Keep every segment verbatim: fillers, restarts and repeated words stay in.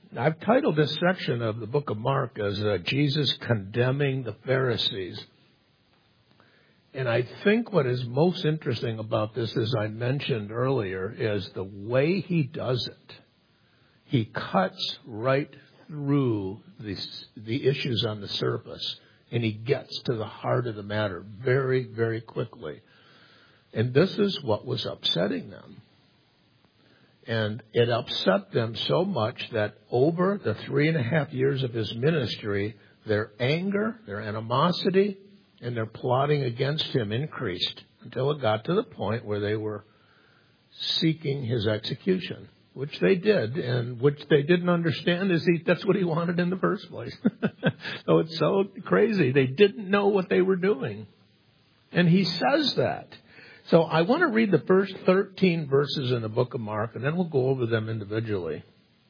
I've titled this section of the book of Mark as uh, Jesus condemning the Pharisees. And I think what is most interesting about this, as I mentioned earlier, is the way he does it. He cuts right through the, the issues on the surface, and he gets to the heart of the matter very, very quickly. And this is what was upsetting them. And it upset them so much that over the three and a half years of his ministry, their anger, their animosity, and their plotting against him increased until it got to the point where they were seeking his execution, which they did, and which they didn't understand is he, that's what he wanted in the first place. So it's so crazy. They didn't know what they were doing. And he says that. So I want to read the first thirteen verses in the book of Mark, and then we'll go over them individually.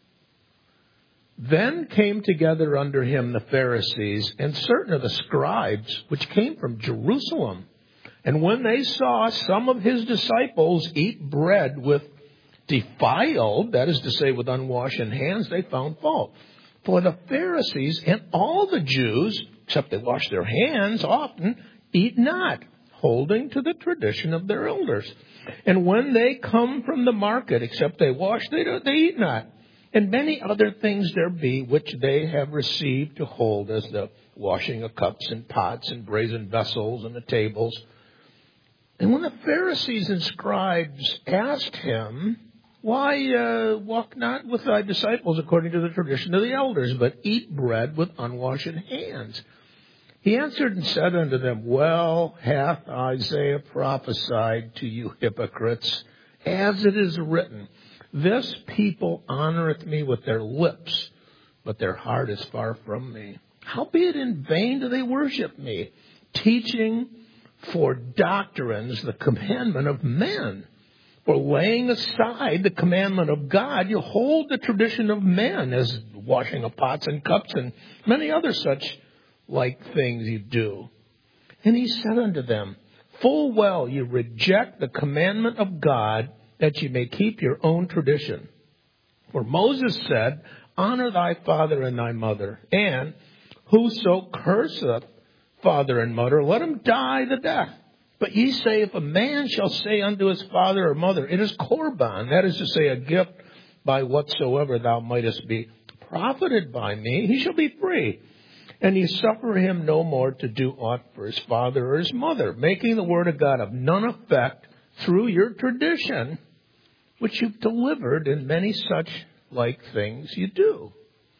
Then came together under him the Pharisees and certain of the scribes, which came from Jerusalem. And when they saw some of his disciples eat bread with defiled, that is to say with unwashed hands, they found fault. For the Pharisees and all the Jews, except they wash their hands often, eat not, holding to the tradition of their elders. And when they come from the market, except they wash, they, do, they eat not. And many other things there be which they have received to hold, as the washing of cups and pots and brazen vessels and the tables. And when the Pharisees and scribes asked him, Why uh, walk not with thy disciples according to the tradition of the elders, but eat bread with unwashed hands? He answered and said unto them, Well hath Isaiah prophesied to you hypocrites, as it is written, This people honoreth me with their lips, but their heart is far from me. Howbeit in vain do they worship me, teaching for doctrines the commandment of men. For laying aside the commandment of God, you hold the tradition of men, as washing of pots and cups and many other such like things you do. And he said unto them, Full well you reject the commandment of God, that you may keep your own tradition. For Moses said, Honor thy father and thy mother, and whoso curseth father and mother, let him die the death. But ye say, if a man shall say unto his father or mother, It is Korban, that is to say, a gift by whatsoever thou mightest be profited by me, he shall be free. And ye suffer him no more to do aught for his father or his mother, making the word of God of none effect through your tradition, which you've delivered in many such like things you do.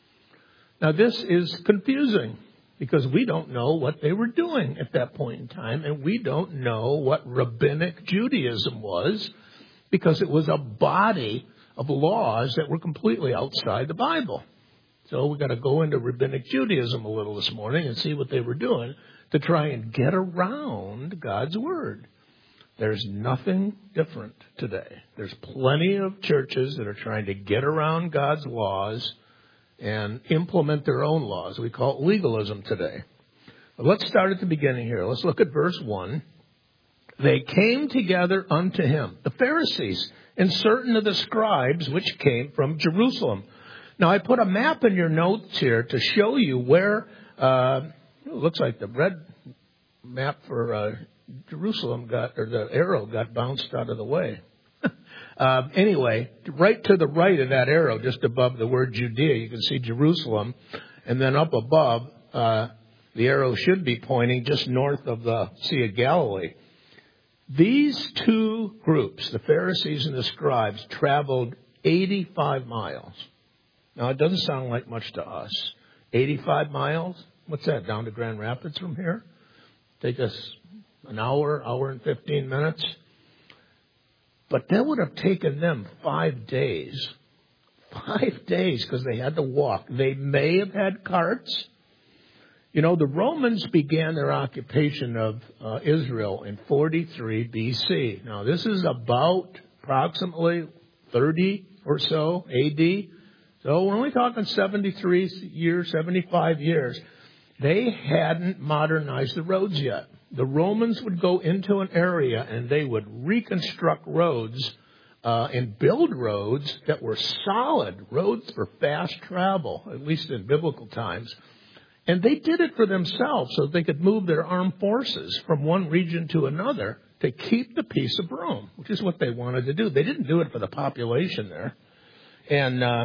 Now this is confusing, because we don't know what they were doing at that point in time, and we don't know what rabbinic Judaism was, because it was a body of laws that were completely outside the Bible. So we've got to go into rabbinic Judaism a little this morning and see what they were doing to try and get around God's word. There's nothing different today. There's plenty of churches that are trying to get around God's laws and implement their own laws. We call it legalism today. But let's start at the beginning here. Let's look at verse one. They came together unto him, the Pharisees, and certain of the scribes which came from Jerusalem. Now, I put a map in your notes here to show you where, uh, it looks like the red map for uh, Jerusalem got, or the arrow got bounced out of the way. uh, anyway, right to the right of that arrow, just above the word Judea, you can see Jerusalem. And then up above, uh, the arrow should be pointing just north of the Sea of Galilee. These two groups, the Pharisees and the scribes, traveled eighty-five miles. Now, it doesn't sound like much to us. eighty-five miles? What's that, down to Grand Rapids from here? Take us an hour, hour and fifteen minutes. But that would have taken them five days. Five days, because they had to walk. They may have had carts. You know, the Romans began their occupation of uh, Israel in forty-three B C. Now, this is about approximately thirty or so A D. So we're only talking seventy-three years, seventy-five years. They hadn't modernized the roads yet. The Romans would go into an area and they would reconstruct roads uh, and build roads that were solid, roads for fast travel, at least in biblical times. And they did it for themselves so they could move their armed forces from one region to another to keep the peace of Rome, which is what they wanted to do. They didn't do it for the population there. And uh,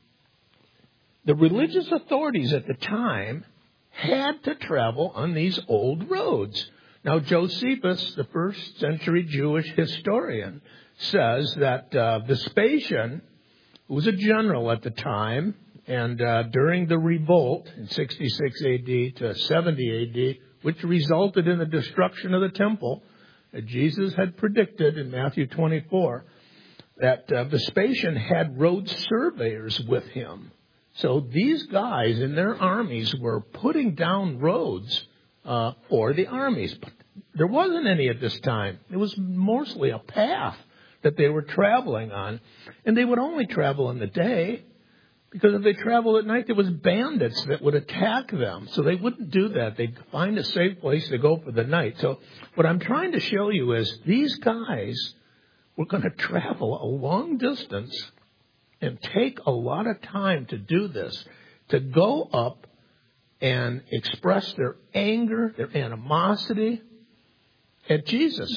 the religious authorities at the time had to travel on these old roads. Now, Josephus, the first century Jewish historian, says that uh, Vespasian, who was a general at the time, and uh, during the revolt in sixty-six A D to seventy A D, which resulted in the destruction of the temple, that Jesus had predicted in Matthew twenty-four, that uh, Vespasian had road surveyors with him. So these guys in their armies were putting down roads uh, for the armies. But there wasn't any at this time. It was mostly a path that they were traveling on. And they would only travel in the day, because if they traveled at night, there was bandits that would attack them. So they wouldn't do that. They'd find a safe place to go for the night. So what I'm trying to show you is these guys were going to travel a long distance and take a lot of time to do this, to go up and express their anger, their animosity at Jesus.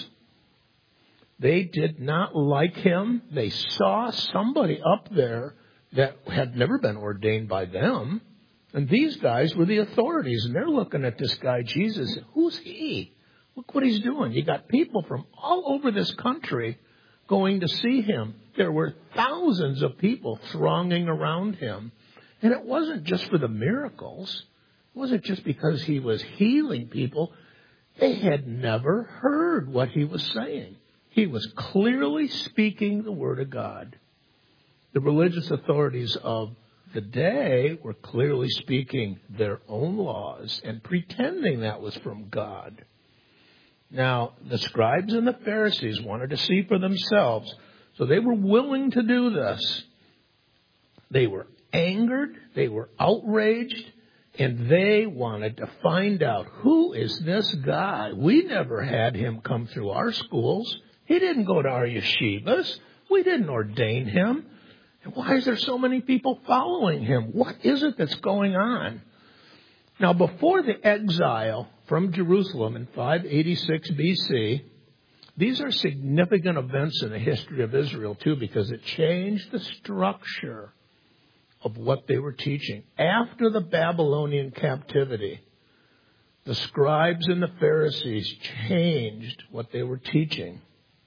They did not like him. They saw somebody up there that had never been ordained by them. And these guys were the authorities, and they're looking at this guy, Jesus. Who's he? Look what he's doing. You got people from all over this country going to see him. There were thousands of people thronging around him. And it wasn't just for the miracles. It wasn't just because he was healing people. They had never heard what he was saying. He was clearly speaking the word of God. The religious authorities of the day were clearly speaking their own laws and pretending that was from God. Now, the scribes and the Pharisees wanted to see for themselves, so they were willing to do this. They were angered, they were outraged, and they wanted to find out, who is this guy? We never had him come through our schools. He didn't go to our yeshivas. We didn't ordain him. And why is there so many people following him? What is it that's going on? Now, before the exile from Jerusalem in five eighty-six B C, these are significant events in the history of Israel, too, because it changed the structure of what they were teaching. After the Babylonian captivity, the scribes and the Pharisees changed what they were teaching.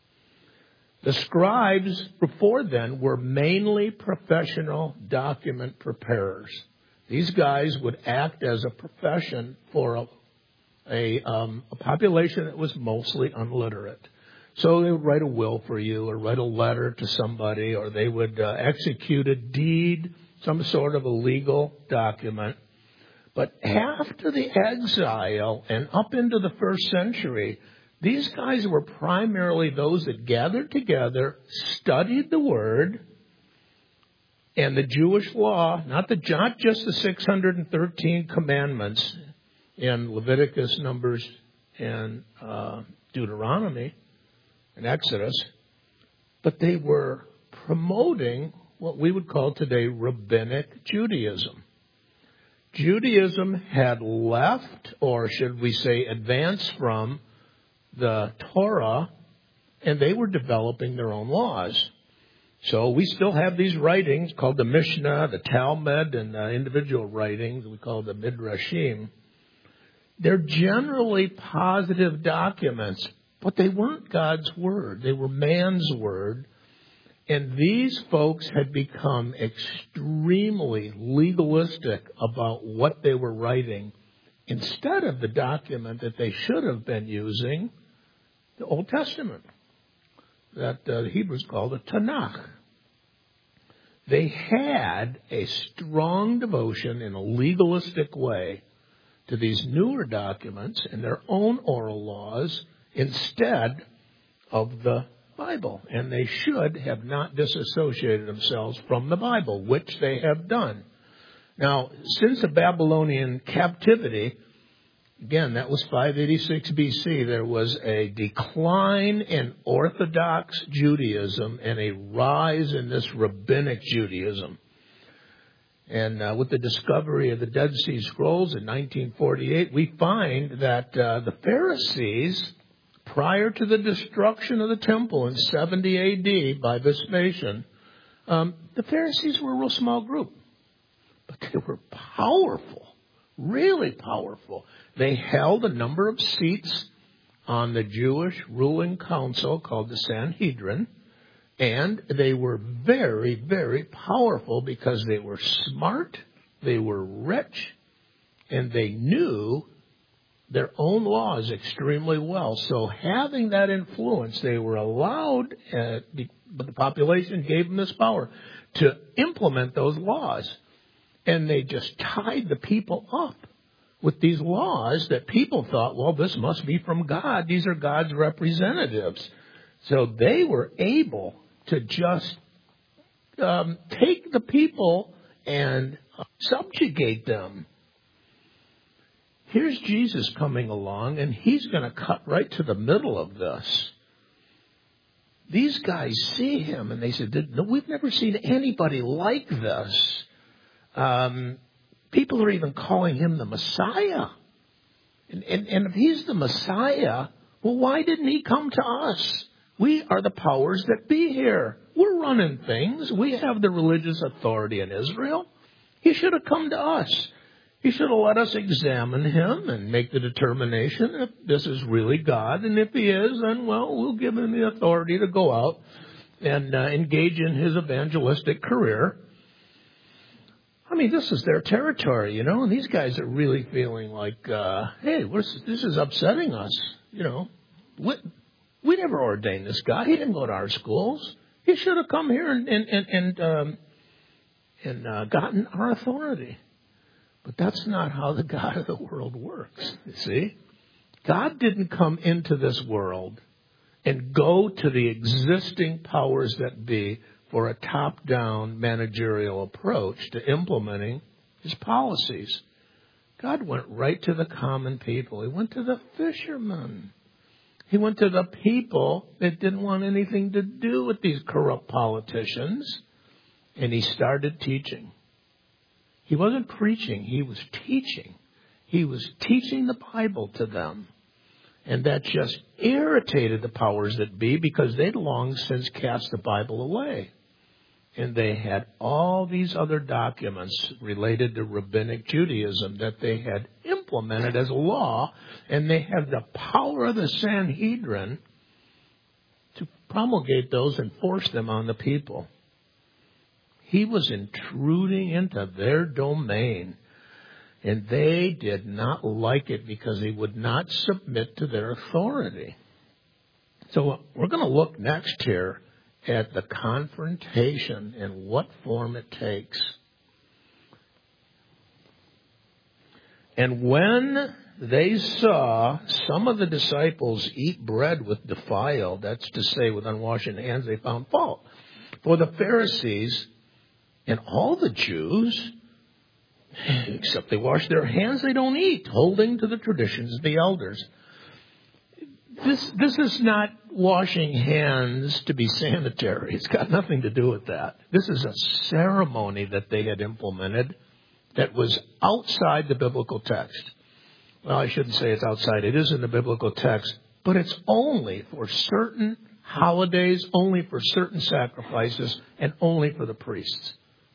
The scribes before then were mainly professional document preparers. These guys would act as a profession for a, a, um, a population that was mostly unliterate. So they would write a will for you, or write a letter to somebody, or they would uh, execute a deed, some sort of a legal document. But after the exile and up into the first century, these guys were primarily those that gathered together, studied the Word and the Jewish law, not the not just the six hundred thirteen commandments in Leviticus, Numbers, and uh, Deuteronomy and Exodus, but they were promoting what we would call today Rabbinic Judaism. Judaism had left, or should we say advanced from, the Torah, and they were developing their own laws. So we still have these writings called the Mishnah, the Talmud, and uh, individual writings we call the Midrashim. They're generally positive documents, but they weren't God's word. They were man's word. And these folks had become extremely legalistic about what they were writing, instead of the document that they should have been using, the Old Testament, that uh, the Hebrews call the Tanakh. They had a strong devotion in a legalistic way to these newer documents and their own oral laws instead of the Bible. And they should have not disassociated themselves from the Bible, which they have done. Now, since the Babylonian captivity, Again, that was five eighty-six B C. There was a decline in Orthodox Judaism and a rise in this Rabbinic Judaism. And uh, with the discovery of the Dead Sea Scrolls in nineteen forty-eight, we find that uh, the Pharisees, prior to the destruction of the temple in seventy A D by Vespasian, um, the Pharisees were a real small group. But they were powerful, really powerful. They held a number of seats on the Jewish ruling council called the Sanhedrin, and they were very, very powerful because they were smart, they were rich, and they knew their own laws extremely well. So having that influence, they were allowed, uh, but the population gave them this power to implement those laws. And they just tied the people up with these laws that people thought, well, this must be from God. These are God's representatives. So they were able to just um, take the people and subjugate them. Here's Jesus coming along, and he's going to cut right to the middle of this. These guys see him, and they said, no, we've never seen anybody like this. Um, people are even calling him the Messiah. And, and, and if he's the Messiah, well, why didn't he come to us? We are the powers that be here. We're running things. We have the religious authority in Israel. He should have come to us. He should have let us examine him and make the determination if this is really God. And if he is, then, well, we'll give him the authority to go out and uh, engage in his evangelistic career. I mean, this is their territory, you know, and these guys are really feeling like, uh, hey, what's, this is upsetting us, you know. We, we never ordained this guy. He didn't go to our schools. He should have come here and and and and, um, and uh, gotten our authority. But that's not how the God of the world works, you see. God didn't come into this world and go to the existing powers that be for a top-down managerial approach to implementing his policies. God went right to the common people. He went to the fishermen. He went to the people that didn't want anything to do with these corrupt politicians, and he started teaching. He wasn't preaching, he was teaching. He was teaching the Bible to them. And that just irritated the powers that be because they'd long since cast the Bible away. And they had all these other documents related to Rabbinic Judaism that they had implemented as law, and they had the power of the Sanhedrin to promulgate those and force them on the people. He was intruding into their domain, and they did not like it because they would not submit to their authority. So we're going to look next here at the confrontation and what form it takes. And when they saw some of the disciples eat bread with defiled, that's to say with unwashed hands, they found fault. For the Pharisees and all the Jews, except they wash their hands, they don't eat, holding to the traditions of the elders. This this is not washing hands to be sanitary. It's got nothing to do with that. This is a ceremony that they had implemented that was outside the biblical text. Well, I shouldn't say it's outside. It is in the biblical text, but it's only for certain holidays, only for certain sacrifices, and only for the priests.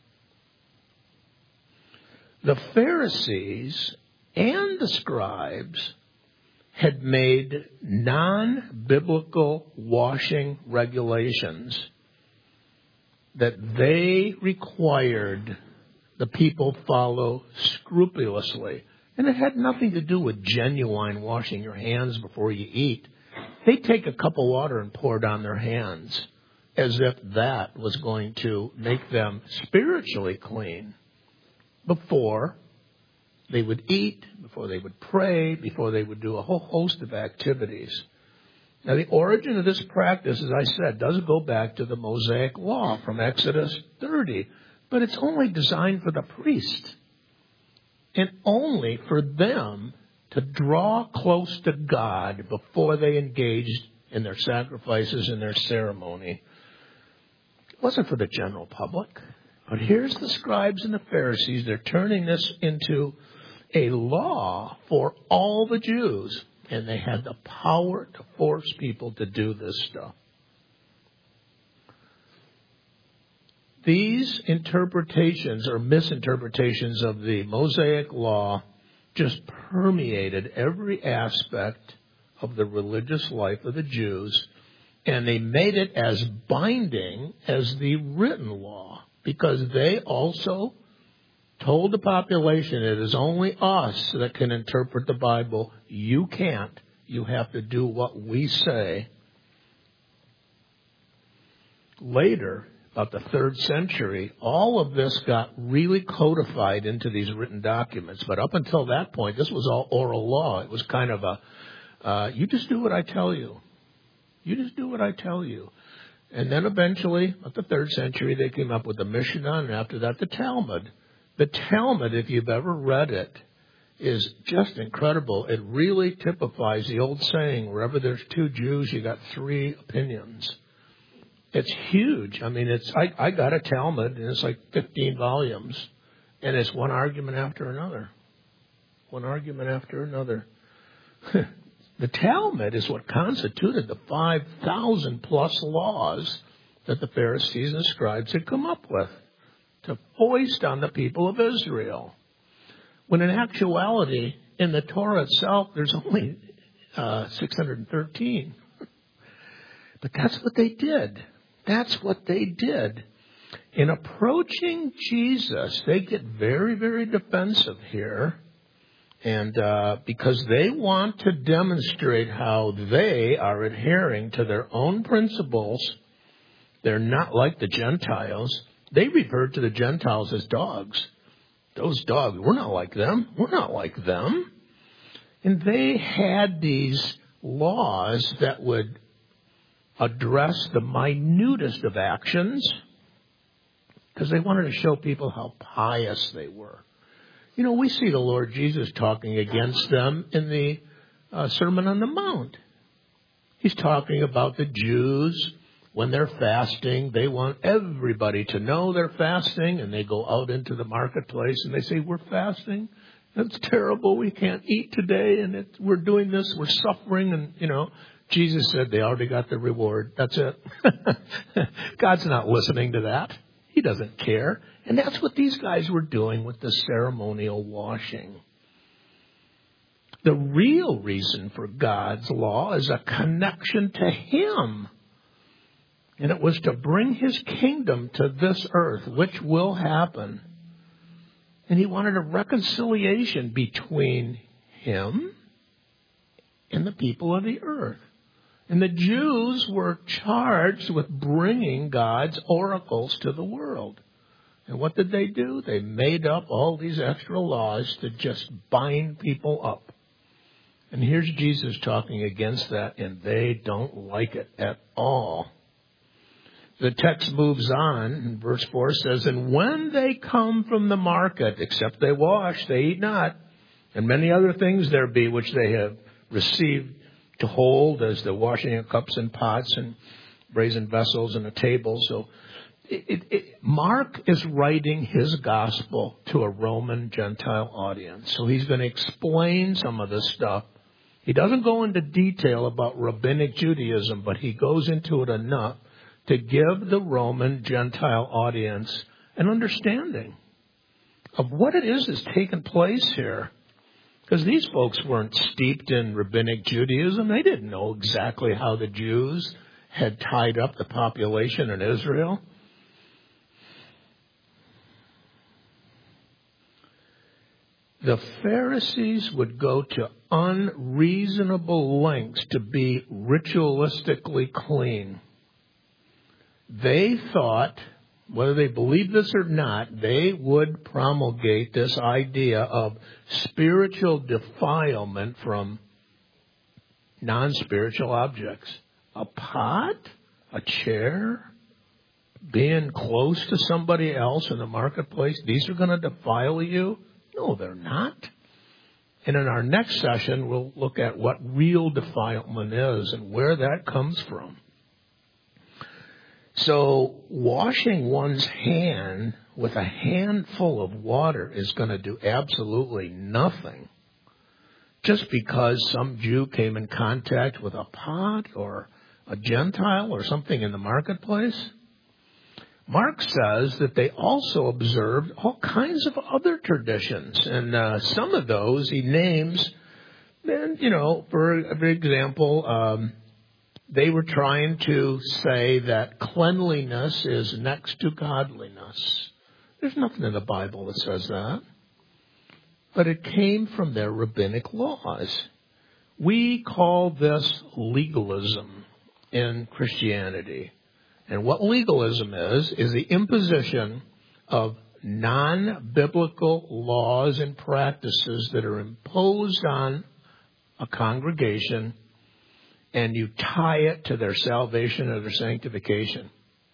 The Pharisees and the scribes had made non-biblical washing regulations that they required the people follow scrupulously. And it had nothing to do with genuine washing your hands before you eat. They take a cup of water and pour it on their hands as if that was going to make them spiritually clean before they would eat, before they would pray, before they would do a whole host of activities. Now, the origin of this practice, as I said, does go back to the Mosaic Law from Exodus thirty, but it's only designed for the priest and only for them to draw close to God before they engaged in their sacrifices and their ceremony. It wasn't for the general public. But here's the scribes and the Pharisees. They're turning this into a law for all the Jews. And they had the power to force people to do this stuff. These interpretations or misinterpretations of the Mosaic law just permeated every aspect of the religious life of the Jews, and they made it as binding as the written law, because they also told the population it is only us that can interpret the Bible. You can't. You have to do what we say. Later, about the third century, all of this got really codified into these written documents. But up until that point, this was all oral law. It was kind of a, uh, you just do what I tell you. You just do what I tell you. And then eventually, at the third century, they came up with the Mishnah, and after that, the Talmud. The Talmud, if you've ever read it, is just incredible. It really typifies the old saying, wherever there's two Jews, you got three opinions. It's huge. I mean, it's I, I got a Talmud, and it's like fifteen volumes, and it's one argument after another. One argument after another. The Talmud is what constituted the five thousand plus laws that the Pharisees and scribes had come up with to foist on the people of Israel. When in actuality, in the Torah itself, there's only uh, six hundred thirteen. But that's what they did. That's what they did. In approaching Jesus, they get very, very defensive here. And uh, because they want to demonstrate how they are adhering to their own principles, they're not like the Gentiles. They referred to the Gentiles as dogs. Those dogs, we're not like them. We're not like them. And they had these laws that would address the minutest of actions because they wanted to show people how pious they were. You know, we see the Lord Jesus talking against them in the uh, Sermon on the Mount. He's talking about the Jews when they're fasting. They want everybody to know they're fasting, and they go out into the marketplace and they say, we're fasting. That's terrible. We can't eat today, and it, we're doing this. We're suffering. And, you know, Jesus said they already got the reward. That's it. God's not listening to that. He doesn't care. And that's what these guys were doing with the ceremonial washing. The real reason for God's law is a connection to Him. And it was to bring His kingdom to this earth, which will happen. And He wanted a reconciliation between Him and the people of the earth. And the Jews were charged with bringing God's oracles to the world. And what did they do? They made up all these extra laws to just bind people up. And here's Jesus talking against that, and they don't like it at all. The text moves on, and verse four says, and when they come from the market, except they wash, they eat not, and many other things there be which they have received to hold, as the washing of cups and pots and brazen vessels and a table. So it, it, it, Mark is writing his gospel to a Roman Gentile audience. So he's going to explain some of this stuff. He doesn't go into detail about rabbinic Judaism, but he goes into it enough to give the Roman Gentile audience an understanding of what it is that's taken place here. Because these folks weren't steeped in rabbinic Judaism. They didn't know exactly how the Jews had tied up the population in Israel. The Pharisees would go to unreasonable lengths to be ritualistically clean. They thought, whether they believed this or not, they would promulgate this idea of spiritual defilement from non-spiritual objects. A pot, a chair, being close to somebody else in the marketplace, these are going to defile you? No, they're not. And in our next session, we'll look at what real defilement is and where that comes from. So washing one's hand with a handful of water is going to do absolutely nothing. Just because some Jew came in contact with a pot or a Gentile or something in the marketplace. Mark says that they also observed all kinds of other traditions. And uh, some of those he names, and, you know, for, for example, um, they were trying to say that cleanliness is next to godliness. There's nothing in the Bible that says that. But it came from their rabbinic laws. We call this legalism in Christianity. And what legalism is, is the imposition of non-biblical laws and practices that are imposed on a congregation, and you tie it to their salvation or their sanctification.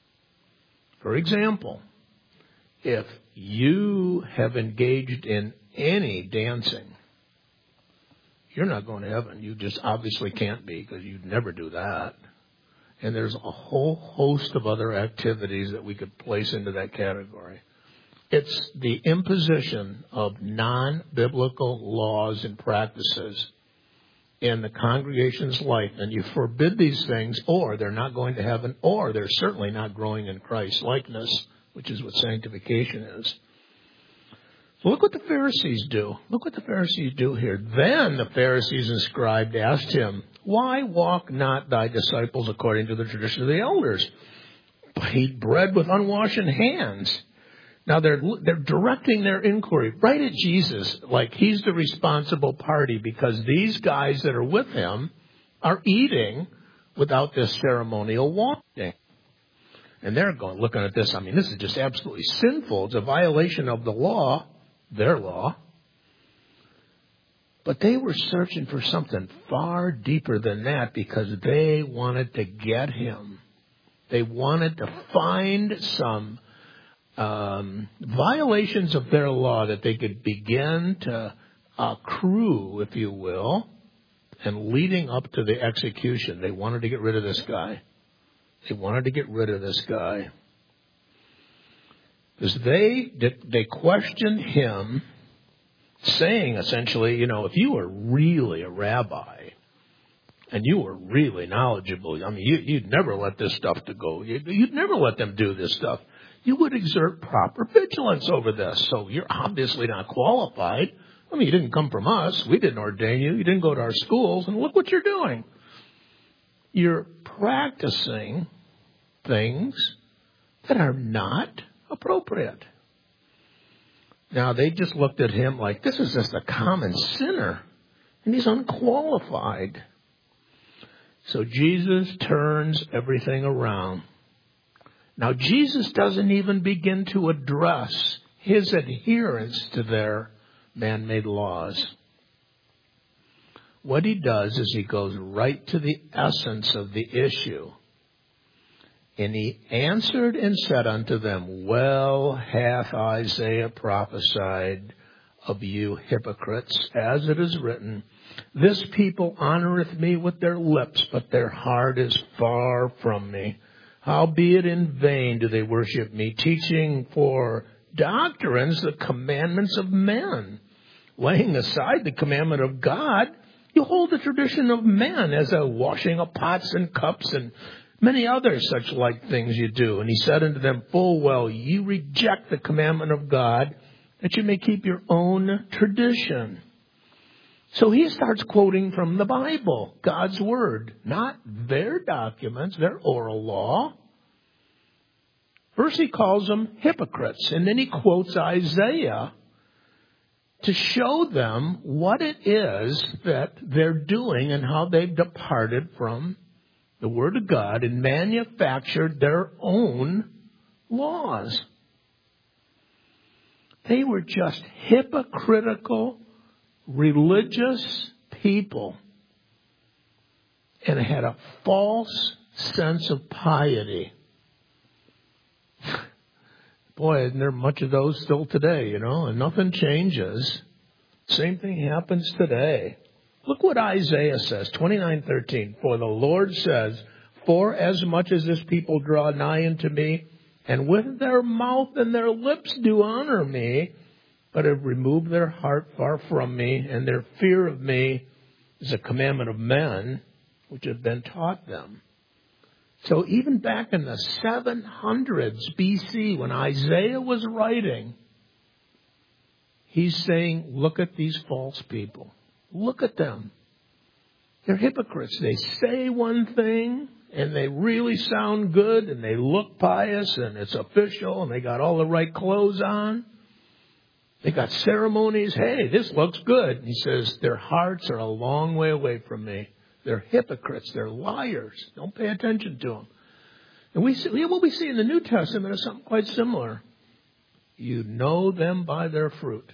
For example, if you have engaged in any dancing, you're not going to heaven. You just obviously can't be, because you'd never do that. And there's a whole host of other activities that we could place into that category. It's the imposition of non-biblical laws and practices in the congregation's life. And you forbid these things, or they're not going to heaven, or they're certainly not growing in Christ's likeness, which is what sanctification is. So look what the Pharisees do. Look what the Pharisees do here. Then the Pharisees and scribes asked him, "Why walk not thy disciples according to the tradition of the elders, but eat bread with unwashed hands?" Now they're they're directing their inquiry right at Jesus, like he's the responsible party, because these guys that are with him are eating without this ceremonial washing. And they're going, looking at this, I mean, this is just absolutely sinful. It's a violation of the law, their law. But they were searching for something far deeper than that, because they wanted to get him. They wanted to find some um, violations of their law that they could begin to accrue, if you will, and leading up to the execution. They wanted to get rid of this guy. They wanted to get rid of this guy. Because they, they questioned him, saying essentially, you know, if you were really a rabbi and you were really knowledgeable, I mean, you, you'd never let this stuff to go. You'd, you'd never let them do this stuff. You would exert proper vigilance over this. So you're obviously not qualified. I mean, you didn't come from us. We didn't ordain you. You didn't go to our schools. And look what you're doing. You're practicing things that are not appropriate. Now, they just looked at him like, this is just a common sinner, and he's unqualified. So Jesus turns everything around. Now, Jesus doesn't even begin to address his adherence to their man-made laws. What he does is he goes right to the essence of the issue. And he answered and said unto them, "Well hath Isaiah prophesied of you hypocrites, as it is written, This people honoreth me with their lips, but their heart is far from me. Howbeit in vain do they worship me, teaching for doctrines the commandments of men. Laying aside the commandment of God, you hold the tradition of men, as a washing of pots and cups and many other such like things you do." And he said unto them, "Full well, you reject the commandment of God, that you may keep your own tradition." So he starts quoting from the Bible, God's word, not their documents, their oral law. First he calls them hypocrites, and then he quotes Isaiah to show them what it is that they're doing and how they've departed from the Word of God and manufactured their own laws. They were just hypocritical, religious people, and had a false sense of piety. Boy, isn't there much of those still today, you know, and nothing changes. Same thing happens today. Look what Isaiah says, twenty-nine thirteen. For the Lord says, for as much as this people draw nigh unto me, and with their mouth and their lips do honor me, but have removed their heart far from me, and their fear of me is a commandment of men, which have been taught them. So even back in the seven hundreds B C, when Isaiah was writing, he's saying, look at these false people. Look at them. They're hypocrites. They say one thing, and they really sound good, and they look pious, and it's official, and they got all the right clothes on. They got ceremonies. Hey, this looks good. And he says, their hearts are a long way away from me. They're hypocrites. They're liars. Don't pay attention to them. And we see, what we see in the New Testament is something quite similar. You know them by their fruit.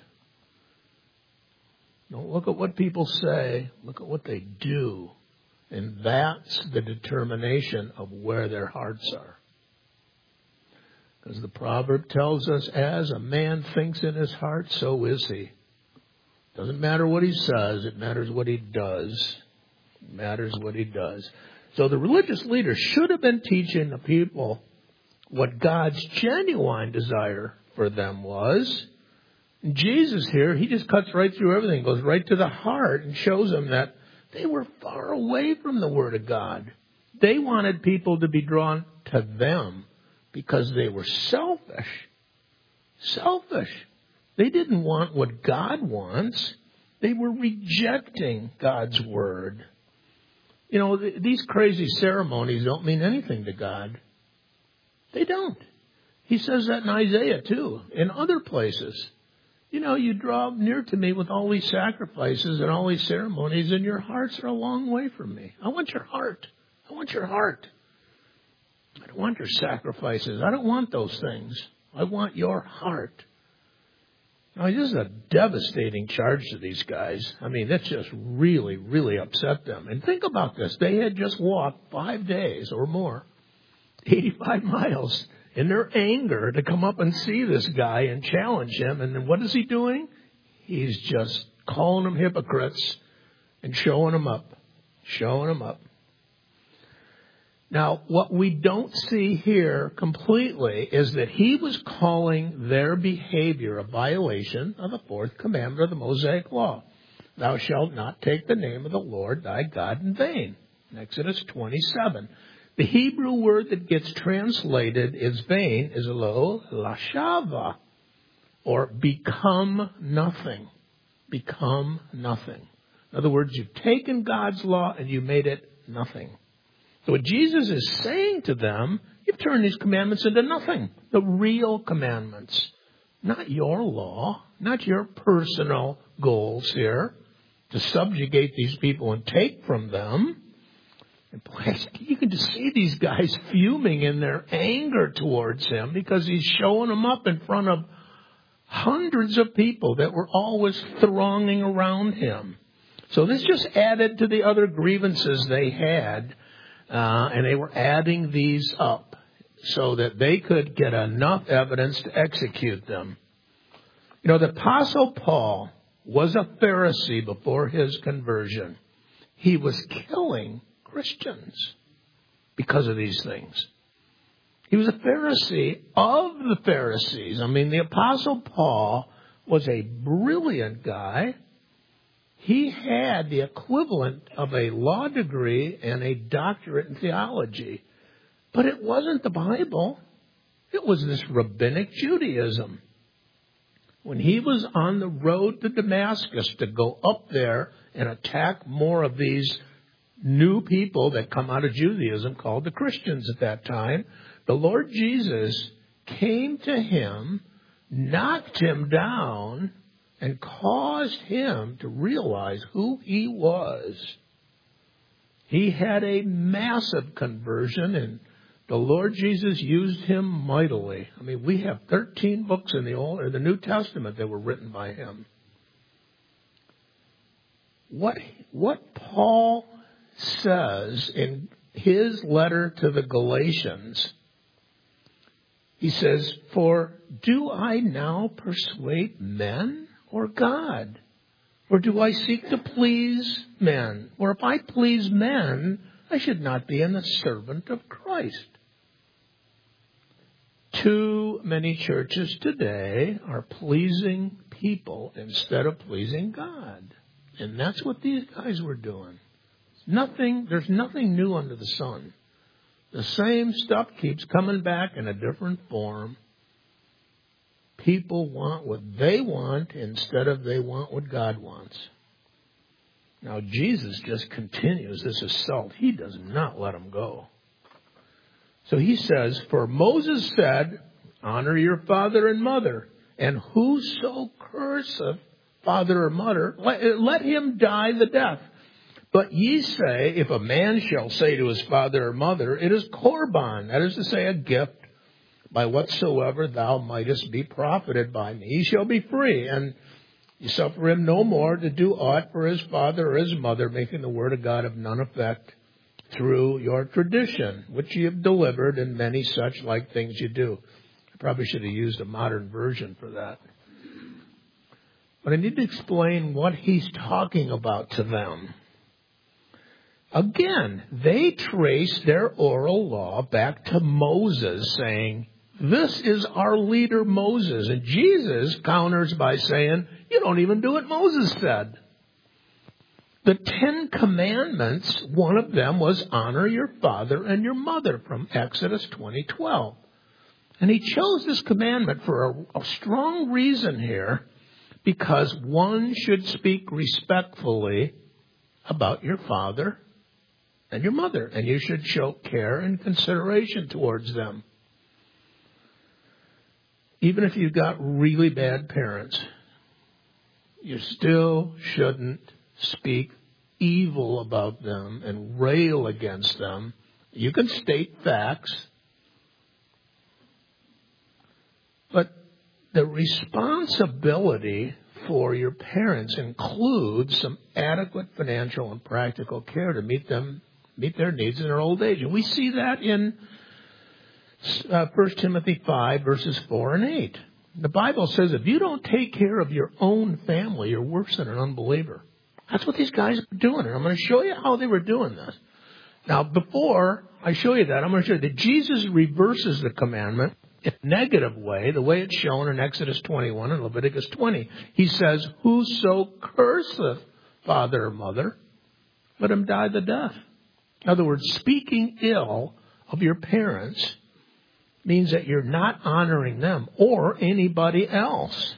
Don't look at what people say. Look at what they do. And that's the determination of where their hearts are. Because the proverb tells us, as a man thinks in his heart, so is he. Doesn't matter what he says, it matters what he does. It matters what he does. So the religious leaders should have been teaching the people what God's genuine desire for them was. And Jesus here, he just cuts right through everything, goes right to the heart and shows them that they were far away from the Word of God. They wanted people to be drawn to them because they were selfish. Selfish. They didn't want what God wants. They were rejecting God's Word. You know, th- these crazy ceremonies don't mean anything to God. They don't. He says that in Isaiah too, in other places. You know, you draw near to me with all these sacrifices and all these ceremonies, and your hearts are a long way from me. I want your heart. I want your heart. I don't want your sacrifices. I don't want those things. I want your heart. Now, this is a devastating charge to these guys. I mean, that's just really, really upset them. And think about this. They had just walked five days or more, eighty-five miles, in their anger to come up and see this guy and challenge him. And then what is he doing? He's just calling them hypocrites and showing them up, showing them up. Now, what we don't see here completely is that he was calling their behavior a violation of the fourth commandment of the Mosaic Law. Thou shalt not take the name of the Lord thy God in vain. In Exodus twenty-seven. The Hebrew word that gets translated as vain is lo lashava, or become nothing. Become nothing. In other words, you've taken God's law and you made it nothing. So what Jesus is saying to them, you've turned these commandments into nothing. The real commandments. Not your law, not your personal goals here to subjugate these people and take from them. And boy, you can just see these guys fuming in their anger towards him because he's showing them up in front of hundreds of people that were always thronging around him. So this just added to the other grievances they had. Uh, and they were adding these up so that they could get enough evidence to execute them. You know, the Apostle Paul was a Pharisee before his conversion. He was killing Christians because of these things. He was a Pharisee of the Pharisees. I mean, the Apostle Paul was a brilliant guy. He had the equivalent of a law degree and a doctorate in theology. But it wasn't the Bible. It was this rabbinic Judaism. When he was on the road to Damascus to go up there and attack more of these new people that come out of Judaism called the Christians at that time, the Lord Jesus came to him, knocked him down, and caused him to realize who he was. He had a massive conversion, and the Lord Jesus used him mightily. I mean, we have thirteen books in the Old or the New Testament that were written by him. What, what Paul says in his letter to the Galatians, he says, "For do I now persuade men or God? Or do I seek to please men? Or if I please men, I should not be the servant of Christ. Too many churches today are pleasing people instead of pleasing God. And that's what these guys were doing. Nothing, there's nothing new under the sun. The same stuff keeps coming back in a different form. People want what they want instead of they want what God wants. Now, Jesus just continues this assault. He does not let them go. So he says, for Moses said, honor your father and mother, and whoso curseth father or mother, let, let him die the death. But ye say, if a man shall say to his father or mother, it is korban, that is to say, a gift, by whatsoever thou mightest be profited by me, he shall be free, and you suffer him no more to do aught for his father or his mother, making the word of God of none effect through your tradition, which ye have delivered, and many such like things you do. I probably should have used a modern version for that. But I need to explain what he's talking about to them. Again, they trace their oral law back to Moses, saying, this is our leader Moses. And Jesus counters by saying, you don't even do what Moses said. The Ten Commandments, one of them was honor your father and your mother from Exodus twenty twelve. And he chose this commandment for a, a strong reason here, because one should speak respectfully about your father and your mother, and you should show care and consideration towards them. Even if you've got really bad parents, you still shouldn't speak evil about them and rail against them. You can state facts, but the responsibility for your parents includes some adequate financial and practical care to meet them, meet their needs in their old age. And we see that in uh, First Timothy five, verses four and eight. The Bible says if you don't take care of your own family, you're worse than an unbeliever. That's what these guys are doing. And I'm going to show you how they were doing this. Now, before I show you that, I'm going to show you that Jesus reverses the commandment in a negative way, the way it's shown in Exodus twenty-one and Leviticus twenty. He says, whoso curseth father or mother, let him die the death. In other words, speaking ill of your parents means that you're not honoring them or anybody else.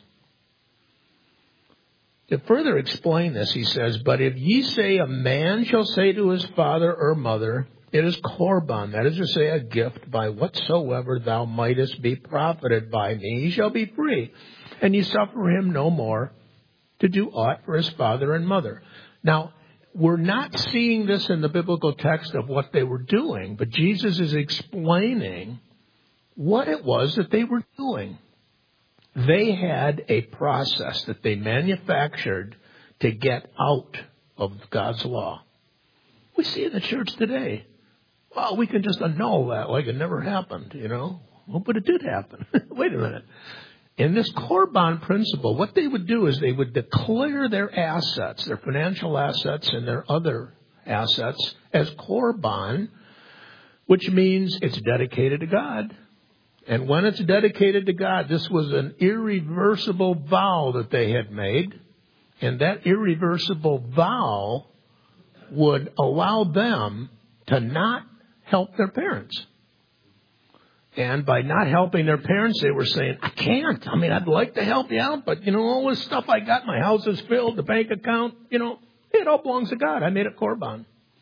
To further explain this, he says, but if ye say a man shall say to his father or mother, it is korban, that is to say, a gift, by whatsoever thou mightest be profited by me, he shall be free, and ye suffer him no more to do aught for his father and mother. Now, we're not seeing this in the biblical text of what they were doing, but Jesus is explaining what it was that they were doing. They had a process that they manufactured to get out of God's law. We see in the church today. Well, we can just annul that like it never happened, you know. Well, but it did happen. Wait a minute. In this korban principle, what they would do is they would declare their assets, their financial assets and their other assets as korban, which means it's dedicated to God. And when it's dedicated to God, this was an irreversible vow that they had made. And that irreversible vow would allow them to not help their parents. And by not helping their parents, they were saying, I can't. I mean, I'd like to help you out, but, you know, all this stuff I got, my house is filled, the bank account, you know, it all belongs to God. I made it korban.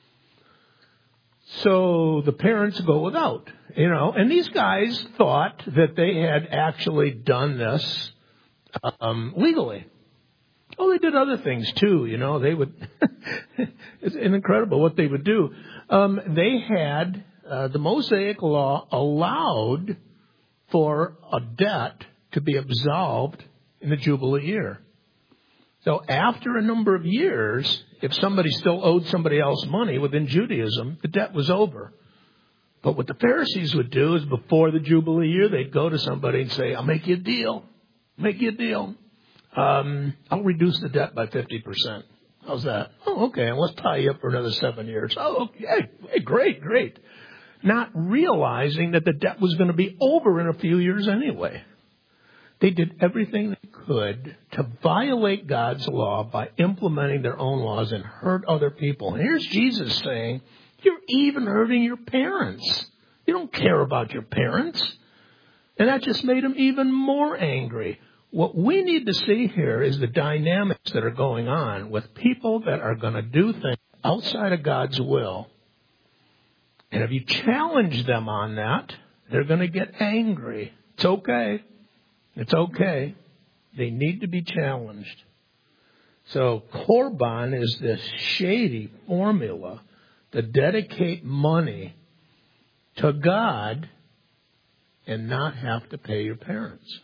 So the parents go without, you know, and these guys thought that they had actually done this um, legally. Oh, they did other things too, you know, they would, it's incredible what they would do. Um, they had, uh, the Mosaic law allowed for a debt to be absolved in the Jubilee year. So after a number of years, if somebody still owed somebody else money within Judaism, the debt was over. But what the Pharisees would do is before the Jubilee year, they'd go to somebody and say, I'll make you a deal. Make you a deal. Um, I'll reduce the debt by fifty percent. How's that? Oh, okay. And let's tie you up for another seven years. Oh, okay. Hey, great, great. Not realizing that the debt was going to be over in a few years anyway. They did everything they could to violate God's law by implementing their own laws and hurt other people. And here's Jesus saying, you're even hurting your parents. You don't care about your parents. And that just made him even more angry. What we need to see here is the dynamics that are going on with people that are going to do things outside of God's will. And if you challenge them on that, they're going to get angry. It's okay. It's okay. They need to be challenged. So Korban is this shady formula to dedicate money to God and not have to pay your parents.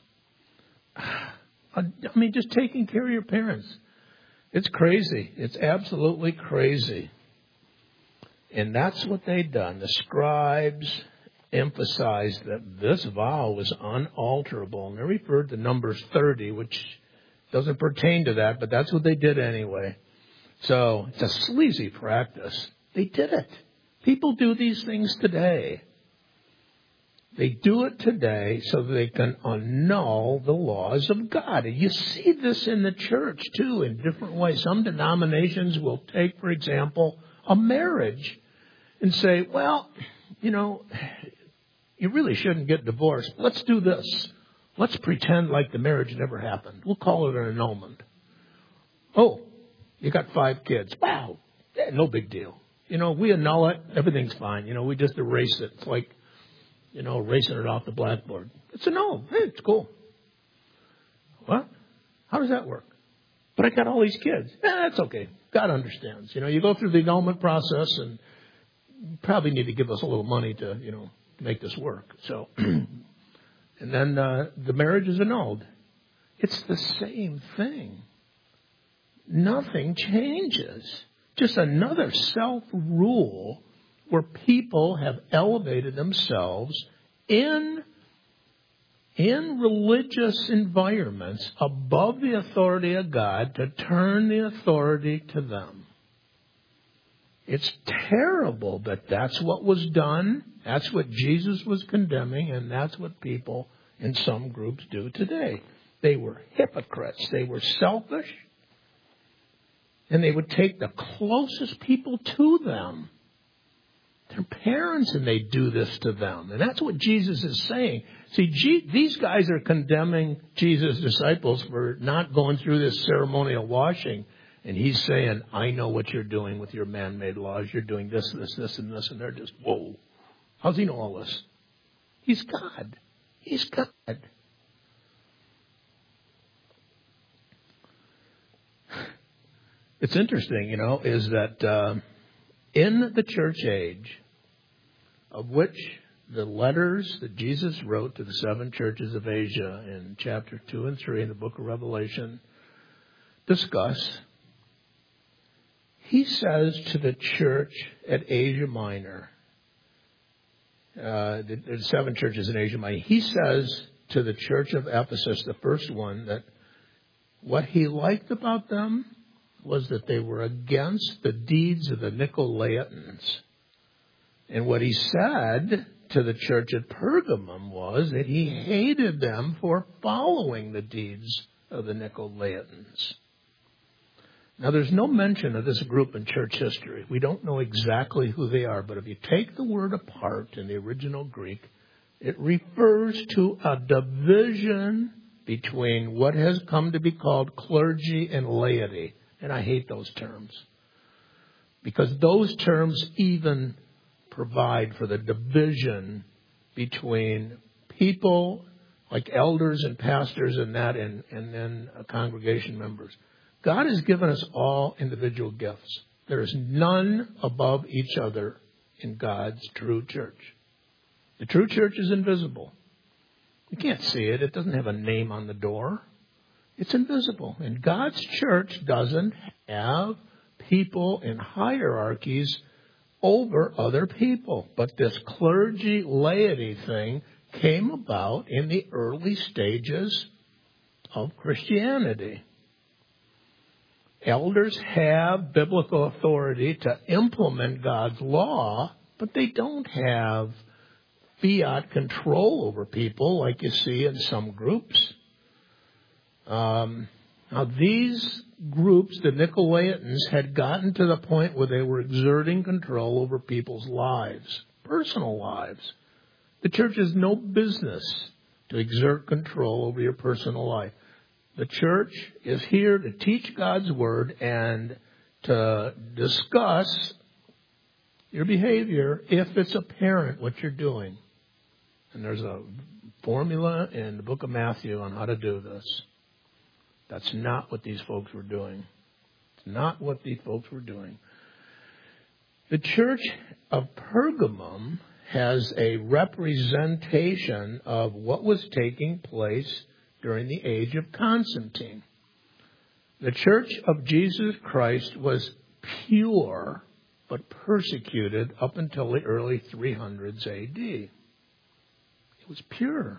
I mean, just taking care of your parents. It's crazy. It's absolutely crazy. And that's what they'd done. The scribes emphasized that this vow was unalterable. And they referred to Numbers thirty, which doesn't pertain to that, but that's what they did anyway. So it's a sleazy practice. They did it. People do these things today. They do it today so they can annul the laws of God. And you see this in the church, too, in different ways. Some denominations will take, for example, a marriage and say, well, you know, you really shouldn't get divorced. Let's do this. Let's pretend like the marriage never happened. We'll call it an annulment. Oh, you got five kids. Wow, yeah, no big deal. You know, we annul it. Everything's fine. You know, we just erase it. It's like, you know, erasing it off the blackboard. It's a no. Hey, it's cool. What? How does that work? But I got all these kids. Eh, that's okay. God understands. You know, you go through the annulment process and you probably need to give us a little money to, you know, to make this work. So, and then uh, the marriage is annulled. It's the same thing. Nothing changes. Just another self-rule where people have elevated themselves in, in religious environments above the authority of God to turn the authority to them. It's terrible that that's what was done. That's what Jesus was condemning, and that's what people in some groups do today. They were hypocrites. They were selfish. And they would take the closest people to them, their parents, and they do this to them. And that's what Jesus is saying. See, G- these guys are condemning Jesus' disciples for not going through this ceremonial washing. And he's saying, I know what you're doing with your man-made laws. You're doing this, this, this, and this. And they're just, whoa. How's he know all this? He's God. He's God. It's interesting, you know, is that uh, in the church age, of which the letters that Jesus wrote to the seven churches of Asia in chapter two and three in the book of Revelation discuss, he says to the church at Asia Minor, uh, there's seven churches in Asia Minor, he says to the church of Ephesus, the first one, that what he liked about them was that they were against the deeds of the Nicolaitans. And what he said to the church at Pergamum was that he hated them for following the deeds of the Nicolaitans. Now, there's no mention of this group in church history. We don't know exactly who they are, but if you take the word apart in the original Greek, it refers to a division between what has come to be called clergy and laity. And I hate those terms because those terms even provide for the division between people like elders and pastors and that and, and then congregation members. God has given us all individual gifts. There is none above each other in God's true church. The true church is invisible. You can't see it. It doesn't have a name on the door. It's invisible. And God's church doesn't have people in hierarchies over other people. But this clergy laity thing came about in the early stages of Christianity. Elders have biblical authority to implement God's law, but they don't have fiat control over people like you see in some groups. Um, now, these groups, the Nicolaitans, had gotten to the point where they were exerting control over people's lives, personal lives. The church has no business to exert control over your personal life. The church is here to teach God's word and to discuss your behavior if it's apparent what you're doing. And there's a formula in the book of Matthew on how to do this. That's not what these folks were doing. It's not what these folks were doing. The church of Pergamum has a representation of what was taking place during the age of Constantine. The church of Jesus Christ was pure but persecuted up until the early three hundreds A D. It was pure.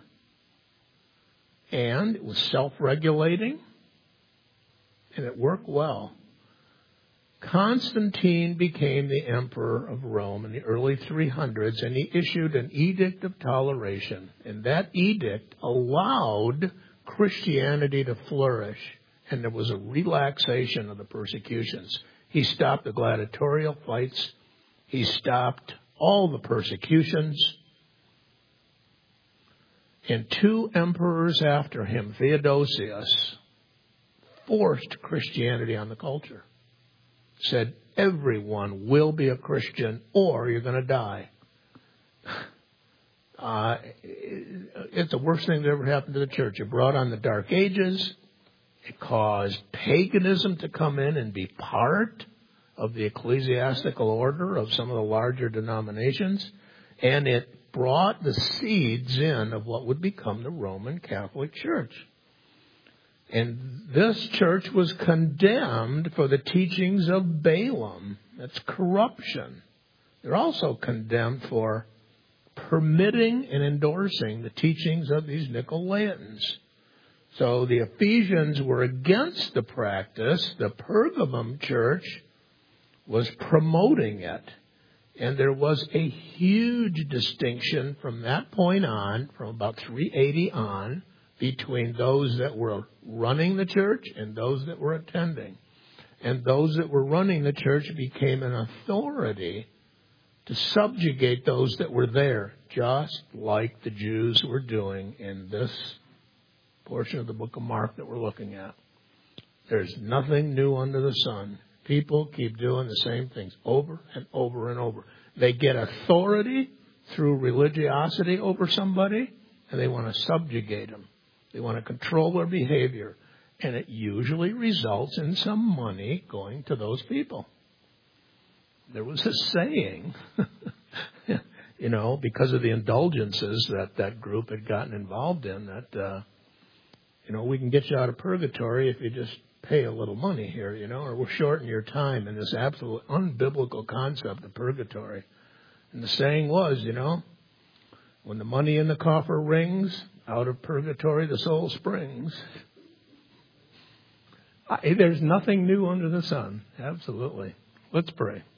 And it was self-regulating. And it worked well. Constantine became the emperor of Rome in the early three hundreds, and he issued an edict of toleration. And that edict allowed Christianity to flourish, and there was a relaxation of the persecutions. He stopped the gladiatorial fights. He stopped all the persecutions. And two emperors after him, Theodosius, forced Christianity on the culture. Said, everyone will be a Christian or you're going to die. Uh, it's the worst thing that ever happened to the church. It brought on the Dark Ages. It caused paganism to come in and be part of the ecclesiastical order of some of the larger denominations. And it brought the seeds in of what would become the Roman Catholic Church. And this church was condemned for the teachings of Balaam. That's corruption. They're also condemned for permitting and endorsing the teachings of these Nicolaitans. So the Ephesians were against the practice. The Pergamum church was promoting it. And there was a huge distinction from that point on, from about three eighty on, between those that were running the church and those that were attending. And those that were running the church became an authority to subjugate those that were there, just like the Jews were doing in this portion of the book of Mark that we're looking at. There's nothing new under the sun. People keep doing the same things over and over and over. They get authority through religiosity over somebody, and they want to subjugate them. They want to control their behavior. And it usually results in some money going to those people. There was a saying, you know, because of the indulgences that that group had gotten involved in, that, uh, you know, we can get you out of purgatory if you just pay a little money here, you know, or we'll shorten your time in this absolute unbiblical concept of purgatory. And the saying was, you know, when the money in the coffer rings, out of purgatory the soul springs. I, there's nothing new under the sun. Absolutely. Let's pray.